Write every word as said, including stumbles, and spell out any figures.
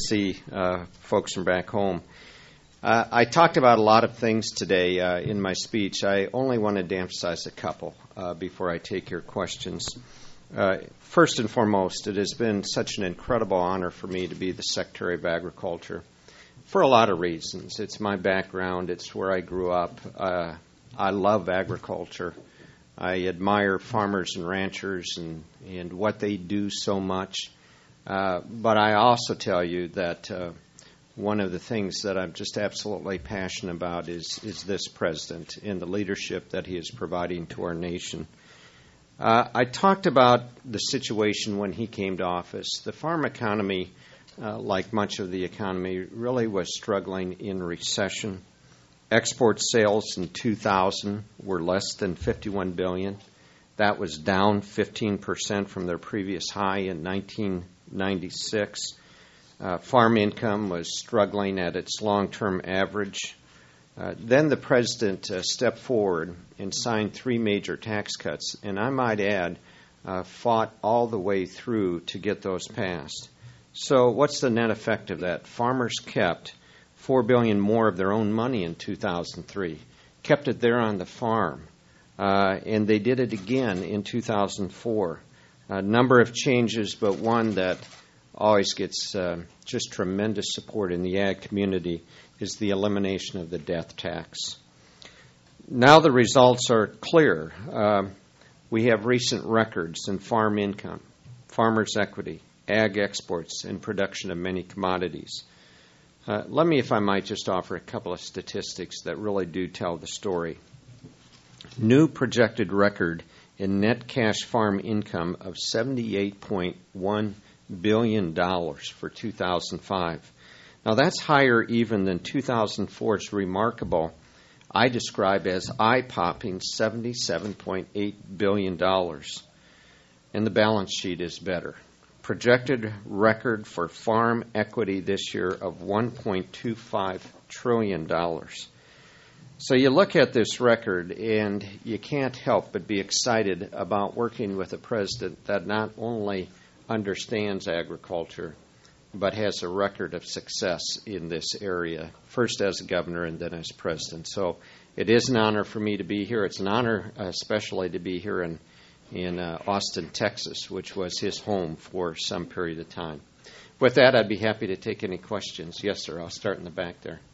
see uh, folks from back home. Uh, I talked about a lot of things today uh, in my speech. I only wanted to emphasize a couple uh, before I take your questions. Uh, first and foremost, it has been such an incredible honor for me to be the Secretary of Agriculture for a lot of reasons. It's my background. It's where I grew up. Uh, I love agriculture. I admire farmers and ranchers and, and what they do so much. Uh, but I also tell you that uh, one of the things that I'm just absolutely passionate about is, is this president and the leadership that he is providing to our nation. Uh, I talked about the situation when he came to office. The farm economy, uh, like much of the economy, really was struggling in recession. Export sales in two thousand were less than fifty-one billion dollars. That was down fifteen percent from their previous high in nineteen ninety-six. Uh, farm income was struggling at its long-term average. Uh, then the president uh, stepped forward and signed three major tax cuts, and I might add, uh, fought all the way through to get those passed. So what's the net effect of that? Farmers kept four billion dollars more of their own money in two thousand three, kept it there on the farm, uh, and they did it again in two thousand four. A number of changes, but one that always gets uh, just tremendous support in the ag community is the elimination of the death tax. Now the results are clear. Uh, we have recent records in farm income, farmers' equity, ag exports, and production of many commodities. Uh, let me, if I might, just offer a couple of statistics that really do tell the story. New projected record in net cash farm income of seventy-eight point one billion dollars for two thousand five. Now, that's higher even than two thousand four's remarkable, I describe as eye-popping seventy-seven point eight billion dollars. And the balance sheet is better. Projected record for farm equity this year of one point two five trillion dollars. So you look at this record and you can't help but be excited about working with a president that not only understands agriculture, but has a record of success in this area, first as a governor and then as president. So it is an honor for me to be here. It's an honor especially to be here in in uh, Austin, Texas, which was his home for some period of time. With that, I'd be happy to take any questions. Yes, sir. I'll start in the back there.